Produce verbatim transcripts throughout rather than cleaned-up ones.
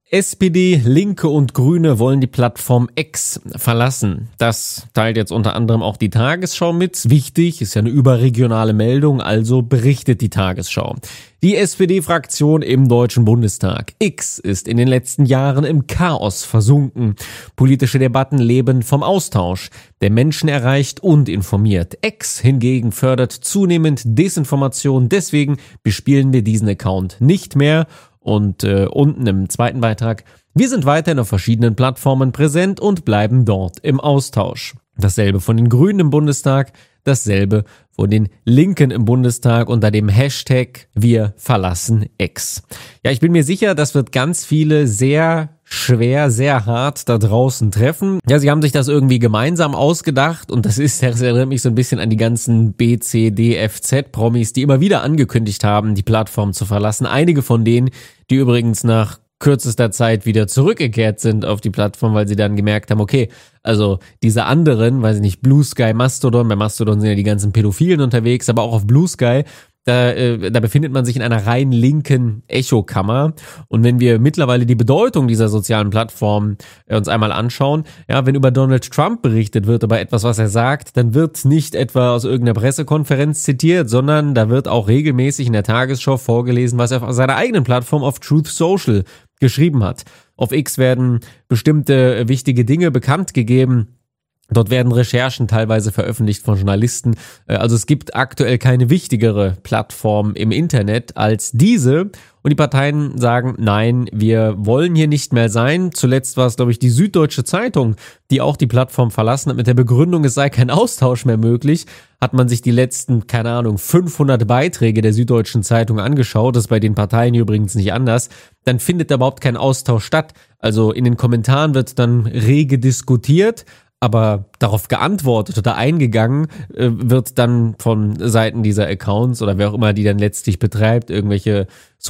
S P D, Linke und Grüne wollen die Plattform X verlassen. Das teilt jetzt unter anderem auch die Tagesschau mit. Wichtig, ist ja eine überregionale Meldung, also berichtet die Tagesschau. Die S P D-Fraktion im Deutschen Bundestag. X ist in den letzten Jahren im Chaos versunken. Politische Debatten leben vom Austausch, der Menschen erreicht und informiert. X hingegen fördert zunehmend Desinformation. Deswegen bespielen wir diesen Account nicht mehr. Und äh, unten im zweiten Beitrag: Wir sind weiterhin auf verschiedenen Plattformen präsent und bleiben dort im Austausch. Dasselbe von den Grünen im Bundestag, dasselbe von den Linken im Bundestag unter dem Hashtag Wir verlassen X. Ja, ich bin mir sicher, das wird ganz viele sehr schwer, sehr hart da draußen treffen. Ja, sie haben sich das irgendwie gemeinsam ausgedacht und das ist, das erinnert mich so ein bisschen an die ganzen B, C, D, F, Z-Promis, die immer wieder angekündigt haben, die Plattform zu verlassen. Einige von denen, die übrigens nach kürzester Zeit wieder zurückgekehrt sind auf die Plattform, weil sie dann gemerkt haben, okay, also diese anderen, weiß ich nicht, Blue Sky, Mastodon, bei Mastodon sind ja die ganzen Pädophilen unterwegs, aber auch auf Blue Sky, Da, äh, da befindet man sich in einer rein linken Echokammer. Und wenn wir mittlerweile die Bedeutung dieser sozialen Plattform äh, uns einmal anschauen, ja, wenn über Donald Trump berichtet wird, über etwas, was er sagt, dann wird nicht etwa aus irgendeiner Pressekonferenz zitiert, sondern da wird auch regelmäßig in der Tagesschau vorgelesen, was er auf seiner eigenen Plattform auf Truth Social geschrieben hat. Auf X werden bestimmte äh, wichtige Dinge bekannt gegeben. Dort werden Recherchen teilweise veröffentlicht von Journalisten. Also es gibt aktuell keine wichtigere Plattform im Internet als diese. Und die Parteien sagen, nein, wir wollen hier nicht mehr sein. Zuletzt war es, glaube ich, die Süddeutsche Zeitung, die auch die Plattform verlassen hat mit der Begründung, es sei kein Austausch mehr möglich. Hat man sich die letzten, keine Ahnung, fünfhundert Beiträge der Süddeutschen Zeitung angeschaut, das ist bei den Parteien übrigens nicht anders, dann findet da überhaupt kein Austausch statt. Also in den Kommentaren wird dann rege diskutiert, aber darauf geantwortet oder eingegangen äh, wird dann von Seiten dieser Accounts oder wer auch immer die dann letztlich betreibt, irgendwelche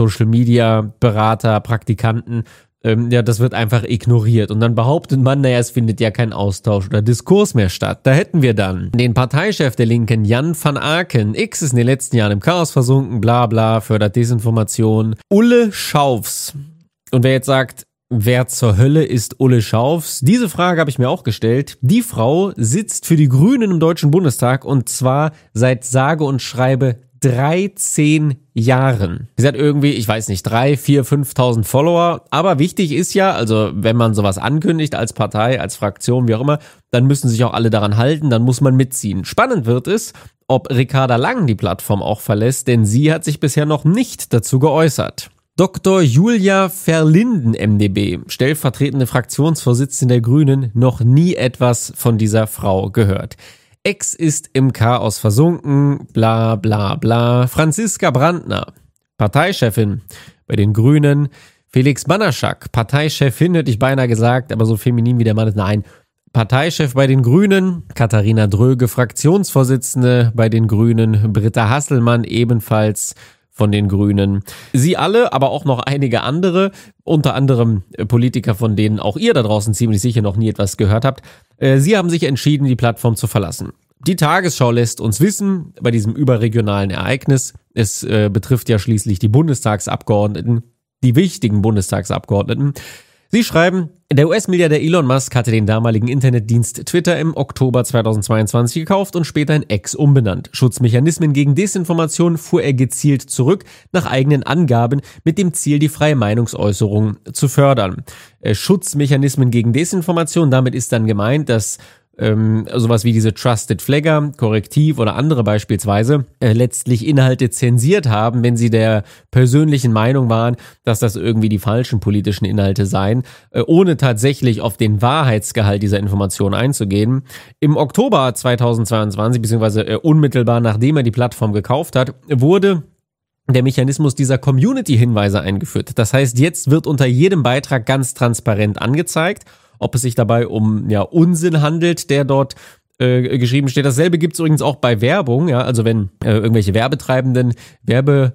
Social-Media-Berater, Praktikanten, ähm, ja, das wird einfach ignoriert. Und dann behauptet man, naja, es findet ja kein Austausch oder Diskurs mehr statt. Da hätten wir dann den Parteichef der Linken, Jan van Aken. X ist in den letzten Jahren im Chaos versunken, bla bla, fördert Desinformation. Ulle Schaufs. Und wer jetzt sagt, wer zur Hölle ist Ulle Schaufs? Diese Frage habe ich mir auch gestellt. Die Frau sitzt für die Grünen im Deutschen Bundestag und zwar seit sage und schreibe dreizehn Jahren. Sie hat irgendwie, ich weiß nicht, drei, vier, fünftausend Follower. Aber wichtig ist ja, also wenn man sowas ankündigt als Partei, als Fraktion, wie auch immer, dann müssen sich auch alle daran halten, dann muss man mitziehen. Spannend wird es, ob Ricarda Lang die Plattform auch verlässt, denn sie hat sich bisher noch nicht dazu geäußert. Doktor Julia Verlinden, M d B, stellvertretende Fraktionsvorsitzende der Grünen, noch nie etwas von dieser Frau gehört. X ist im Chaos versunken, bla bla bla. Franziska Brandner, Parteichefin bei den Grünen. Felix Banaschak, Parteichefin, hätte ich beinahe gesagt, aber so feminin wie der Mann ist, nein. Parteichef bei den Grünen, Katharina Dröge, Fraktionsvorsitzende bei den Grünen, Britta Hasselmann ebenfalls von den Grünen. Sie alle, aber auch noch einige andere, unter anderem Politiker, von denen auch ihr da draußen ziemlich sicher noch nie etwas gehört habt, äh, sie haben sich entschieden, die Plattform zu verlassen. Die Tagesschau lässt uns wissen, bei diesem überregionalen Ereignis, es äh, betrifft ja schließlich die Bundestagsabgeordneten, die wichtigen Bundestagsabgeordneten. Sie schreiben, der U S-Milliardär Elon Musk hatte den damaligen Internetdienst Twitter im Oktober zweitausendzweiundzwanzig gekauft und später in X umbenannt. Schutzmechanismen gegen Desinformation fuhr er gezielt zurück, nach eigenen Angaben, mit dem Ziel, die freie Meinungsäußerung zu fördern. Äh, Schutzmechanismen gegen Desinformation, damit ist dann gemeint, dass Ähm, sowas wie diese Trusted Flagger, Korrektiv oder andere beispielsweise äh, letztlich Inhalte zensiert haben, wenn sie der persönlichen Meinung waren, dass das irgendwie die falschen politischen Inhalte seien, äh, ohne tatsächlich auf den Wahrheitsgehalt dieser Information einzugehen. Im Oktober zweitausendzweiundzwanzig, beziehungsweise äh, unmittelbar nachdem er die Plattform gekauft hat, wurde der Mechanismus dieser Community-Hinweise eingeführt. Das heißt, jetzt wird unter jedem Beitrag ganz transparent angezeigt, ob es sich dabei um ja Unsinn handelt, der dort äh, geschrieben steht. Dasselbe gibt es übrigens auch bei Werbung, ja, also wenn äh, irgendwelche Werbetreibenden Werbe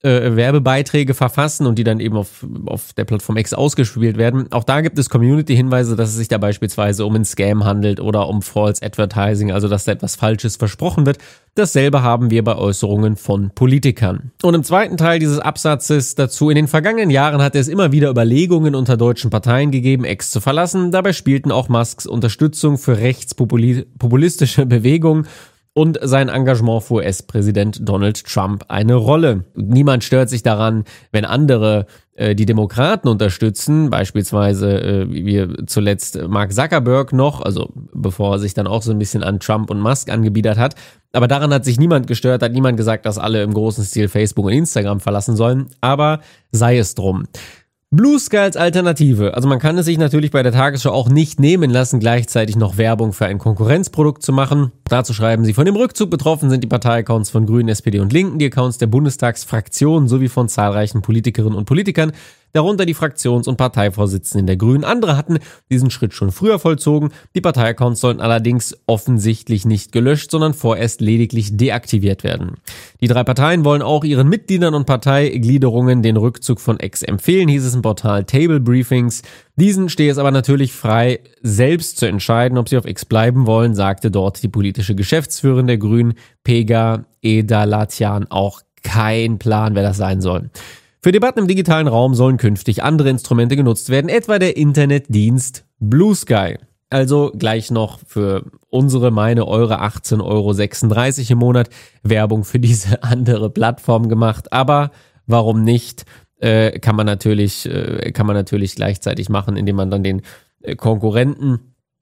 äh, Werbebeiträge verfassen und die dann eben auf, auf der Plattform X ausgespielt werden. Auch da gibt es Community-Hinweise, dass es sich da beispielsweise um einen Scam handelt oder um False Advertising, also dass da etwas Falsches versprochen wird. Dasselbe haben wir bei Äußerungen von Politikern. Und im zweiten Teil dieses Absatzes dazu: In den vergangenen Jahren hat es immer wieder Überlegungen unter deutschen Parteien gegeben, X zu verlassen. Dabei spielten auch Musks Unterstützung für rechtspopulistische Bewegungen und sein Engagement für U S-Präsident Donald Trump eine Rolle. Niemand stört sich daran, wenn andere äh, die Demokraten unterstützen, beispielsweise äh, wie zuletzt Mark Zuckerberg noch, also bevor er sich dann auch so ein bisschen an Trump und Musk angebiedert hat. Aber daran hat sich niemand gestört, hat niemand gesagt, dass alle im großen Stil Facebook und Instagram verlassen sollen. Aber sei es drum. Blue Sky als Alternative. Also man kann es sich natürlich bei der Tagesschau auch nicht nehmen lassen, gleichzeitig noch Werbung für ein Konkurrenzprodukt zu machen. Dazu schreiben sie: Von dem Rückzug betroffen sind die Parteiaccounts von Grünen, S P D und Linken, die Accounts der Bundestagsfraktion sowie von zahlreichen Politikerinnen und Politikern, darunter die Fraktions- und Parteivorsitzenden der Grünen. Andere hatten diesen Schritt schon früher vollzogen. Die Parteiaccounts sollen allerdings offensichtlich nicht gelöscht, sondern vorerst lediglich deaktiviert werden. Die drei Parteien wollen auch ihren Mitgliedern und Parteigliederungen den Rückzug von X empfehlen, hieß es im Portal Table Briefings. Diesen stehe es aber natürlich frei, selbst zu entscheiden, ob sie auf X bleiben wollen, sagte dort die politische Geschäftsführerin der Grünen, Pega Edalatian. Auch kein Plan, wer das sein soll. Für Debatten im digitalen Raum sollen künftig andere Instrumente genutzt werden, etwa der Internetdienst Blue Sky. Also gleich noch für unsere, meine, eure achtzehn Euro sechsunddreißig im Monat Werbung für diese andere Plattform gemacht. Aber warum nicht? Äh, kann man natürlich, äh, kann man natürlich gleichzeitig machen, indem man dann den äh, Konkurrenten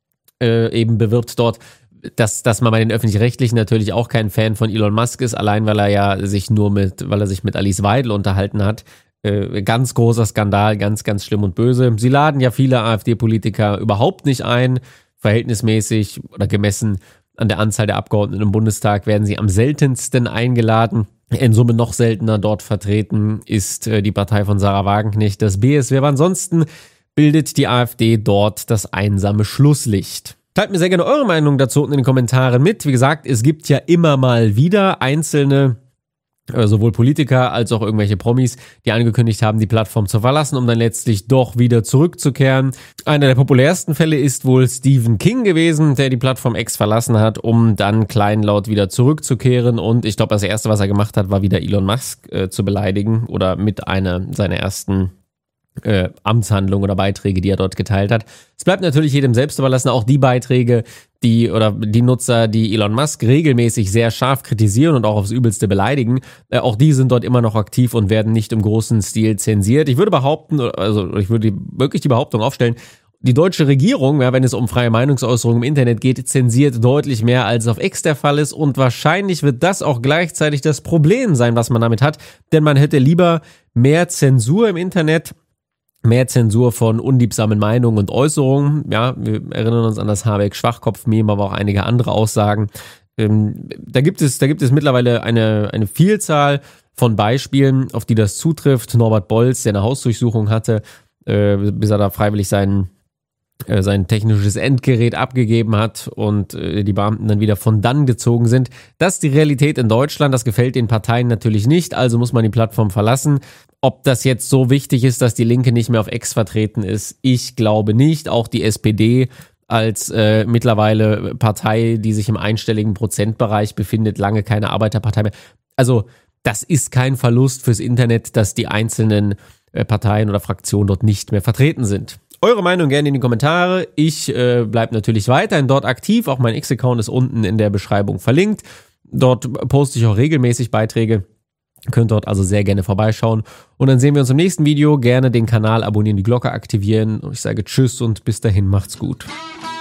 äh, eben bewirbt dort. Dass, dass man bei den Öffentlich-Rechtlichen natürlich auch kein Fan von Elon Musk ist, allein weil er ja sich nur mit, weil er sich mit Alice Weidel unterhalten hat. Äh, ganz großer Skandal, ganz, ganz schlimm und böse. Sie laden ja viele AfD-Politiker überhaupt nicht ein. Verhältnismäßig oder gemessen an der Anzahl der Abgeordneten im Bundestag werden sie am seltensten eingeladen. In Summe noch seltener dort vertreten ist äh, die Partei von Sarah Wagenknecht, das B S W. Aber ansonsten bildet die AfD dort das einsame Schlusslicht. Teilt mir sehr gerne eure Meinung dazu unten in den Kommentaren mit. Wie gesagt, es gibt ja immer mal wieder einzelne, äh, sowohl Politiker als auch irgendwelche Promis, die angekündigt haben, die Plattform zu verlassen, um dann letztlich doch wieder zurückzukehren. Einer der populärsten Fälle ist wohl Stephen King gewesen, der die Plattform X verlassen hat, um dann kleinlaut wieder zurückzukehren. Und ich glaube, das Erste, was er gemacht hat, war wieder Elon Musk äh, zu beleidigen oder mit einer seiner ersten Äh, Amtshandlung oder Beiträge, die er dort geteilt hat. Es bleibt natürlich jedem selbst überlassen, auch die Beiträge, die oder die Nutzer, die Elon Musk regelmäßig sehr scharf kritisieren und auch aufs Übelste beleidigen, äh, auch die sind dort immer noch aktiv und werden nicht im großen Stil zensiert. Ich würde behaupten, also ich würde wirklich die Behauptung aufstellen, die deutsche Regierung, ja, wenn es um freie Meinungsäußerung im Internet geht, zensiert deutlich mehr, als auf X der Fall ist, und wahrscheinlich wird das auch gleichzeitig das Problem sein, was man damit hat, denn man hätte lieber mehr Zensur im Internet, mehr Zensur von unliebsamen Meinungen und Äußerungen. Ja, wir erinnern uns an das Habeck-Schwachkopf-Meme, aber auch einige andere Aussagen. Ähm, da gibt es, da gibt es mittlerweile eine, eine Vielzahl von Beispielen, auf die das zutrifft. Norbert Bolz, der eine Hausdurchsuchung hatte, äh, bis er da freiwillig sein, äh, sein technisches Endgerät abgegeben hat und äh, die Beamten dann wieder von dann gezogen sind. Das ist die Realität in Deutschland. Das gefällt den Parteien natürlich nicht, also muss man die Plattform verlassen. Ob das jetzt so wichtig ist, dass die Linke nicht mehr auf X vertreten ist, ich glaube nicht. Auch die S P D als äh, mittlerweile Partei, die sich im einstelligen Prozentbereich befindet, lange keine Arbeiterpartei mehr. Also das ist kein Verlust fürs Internet, dass die einzelnen äh, Parteien oder Fraktionen dort nicht mehr vertreten sind. Eure Meinung gerne in die Kommentare. Ich äh, bleibe natürlich weiterhin dort aktiv. Auch mein X-Account ist unten in der Beschreibung verlinkt. Dort poste ich auch regelmäßig Beiträge. Könnt dort also sehr gerne vorbeischauen. Und dann sehen wir uns im nächsten Video. Gerne den Kanal abonnieren, die Glocke aktivieren. Und ich sage Tschüss und bis dahin, macht's gut.